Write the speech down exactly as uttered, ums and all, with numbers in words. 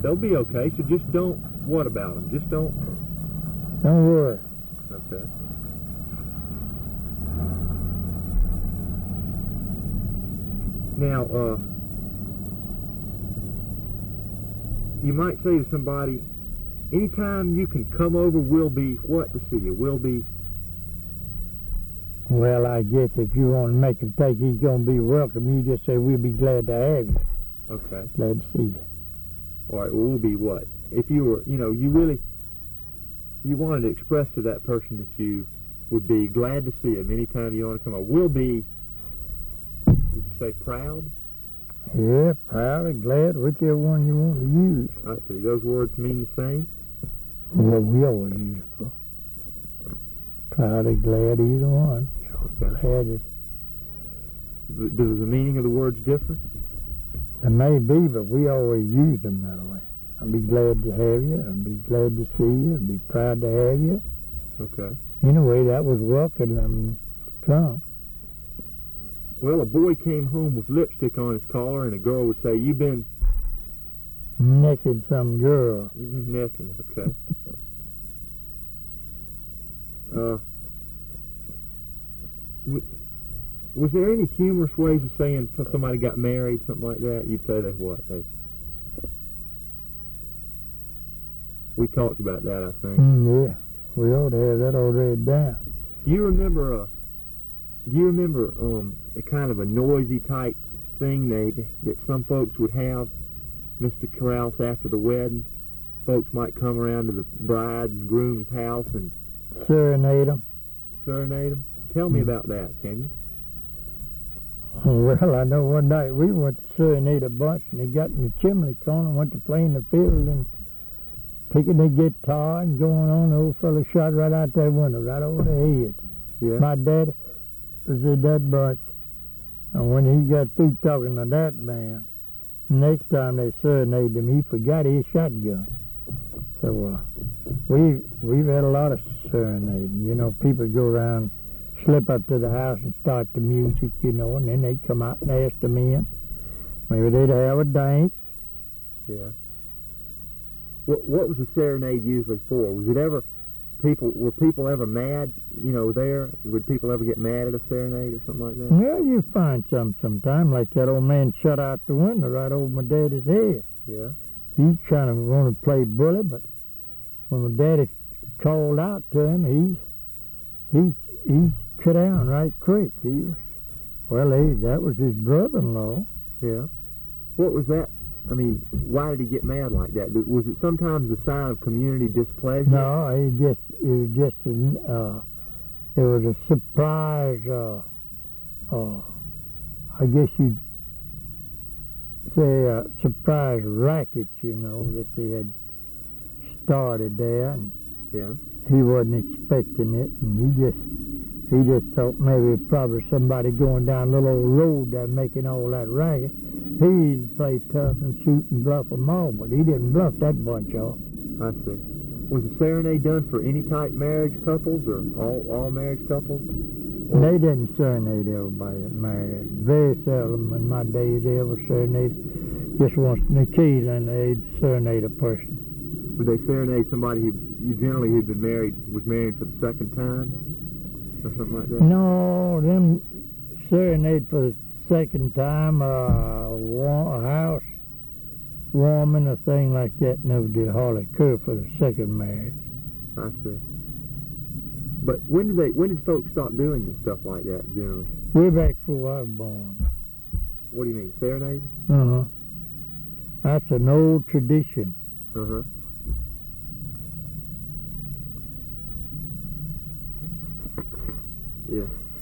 They'll be okay, so just don't, what about them? Just don't... Don't worry. Okay. Now, uh, you might say to somebody, anytime you can come over, we'll be what to see you? We'll be... Well, I guess if you want to make him think he's going to be welcome, you just say, we'll be glad to have you. Okay. Glad to see you. All right, well, we'll be what? If you were, you know, you really, you wanted to express to that person that you would be glad to see him anytime you want to come over. We'll be, would you say proud? Yeah, proud or glad, whichever one you want to use. I see. Those words mean the same? Well, we always use it for proud or glad, either one. You know, Okay. glad is, Does the meaning of the words differ? it may be, but we always use them that way. I'd be glad to have you. I'd be glad to see you. I'd be proud to have you. Okay. Anyway, that was welcome them to come. Well, a boy came home with lipstick on his collar, and a girl would say, "You've been, Necking some girl. you've been necking." Okay. Uh, w- was there any humorous ways of saying if somebody got married, something like that? You'd say they what? They, we talked about that, I think. Mm, yeah, we ought to have that already down. Do you remember? Uh, do you remember um, a kind of a noisy type thing they that some folks would have, Mister Krause, after the wedding? Folks might come around to the bride and groom's house and Serenade them. serenade them. Tell me Mm. about that, can you? Well, I know one night we went to serenade a bunch, and they got in the chimney corner and went to playing the fiddle and picking the guitar and going on. The old fellow shot right out that window, right over the head. Yeah. My dad was in that bunch, and when he got through talking to that man, next time they serenaded him, he forgot his shotgun. So uh, we we've had a lot of serenading. You know, people go around, slip up to the house and start the music, you know, and then they come out and ask them in. Maybe they'd have a dance. Yeah. What What was the serenade usually for? Was it ever people? Were people ever mad? You know, there would people ever get mad at a serenade or something like that? Well, you find some sometime, like that old man shut out the window right over my daddy's head. Yeah. He's trying to want to play bully, but when my daddy called out to him, he he he cut down right quick. He was, well, he, that was his brother-in-law. Yeah. What was that? I mean, why did he get mad like that? Was it sometimes a sign of community displeasure? No, he just it was just a, uh, it was a surprise. Uh, uh, I guess you'd say a surprise racket, you know, that they had started there, and Yeah. he wasn't expecting it, and he just he just thought maybe probably somebody going down the little old road there making all that racket. He played tough and shoot and bluff them all, but he didn't bluff that bunch off. I see. Was the serenade done for any type marriage couples or all all marriage couples? They didn't serenade everybody that married. Very seldom in my days they ever serenaded. Just once in a key, and they'd serenade a person. Would they serenade somebody who you generally who'd been married was married for the second time or something like that? No, them serenade for the second time, uh, wa- a house warming, a thing like that never did hardly occur for the second marriage. I see. But when did they? When did folks start doing this stuff like that generally? Way back before I was born. What do you mean, serenade? Uh-huh. That's an old tradition. Uh huh. Yeah.